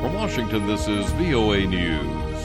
From Washington, this is VOA News.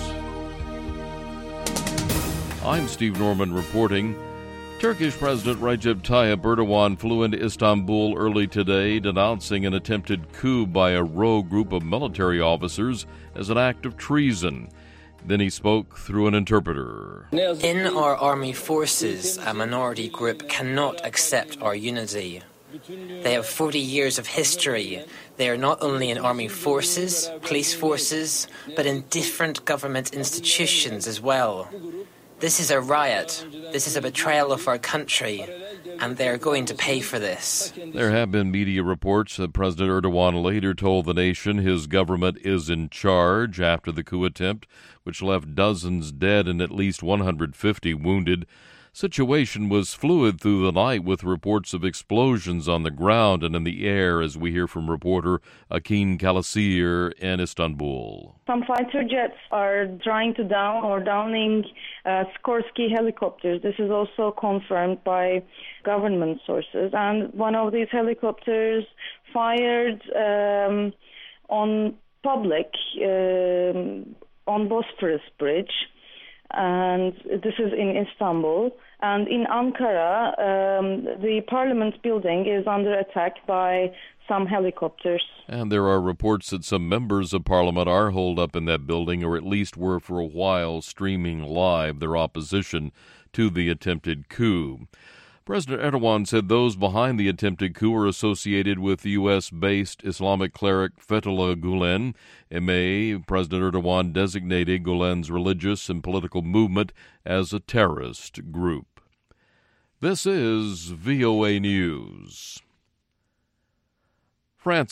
I'm Steve Norman reporting. Turkish President Recep Tayyip Erdogan flew into Istanbul early today, denouncing an attempted coup by a rogue group of military officers as an act of treason. Then he spoke through an interpreter. In our army forces, a minority group cannot accept our unity. They have 40 years of history. They are not only in army forces, police forces, but in different government institutions as well. This is a riot. This is a betrayal of our country, and they are going to pay for this. There have been media reports that President Erdogan later told the nation his government is in charge after the coup attempt, which left dozens dead and at least 150 wounded. Situation was fluid through the night with reports of explosions on the ground and in the air, as we hear from reporter Akin Kalasir in Istanbul. Some fighter jets are trying to downing Sikorsky helicopters. This is also confirmed by government sources. And one of these helicopters fired on public on Bosphorus Bridge. And this is in Istanbul. And in Ankara, the parliament building is under attack by some helicopters. And there are reports that some members of parliament are holed up in that building, or at least were for a while, streaming live their opposition to the attempted coup. President Erdogan said those behind the attempted coup are associated with U.S.-based Islamic cleric Fethullah Gulen. In May, President Erdogan designated Gulen's religious and political movement as a terrorist group. This is VOA News. France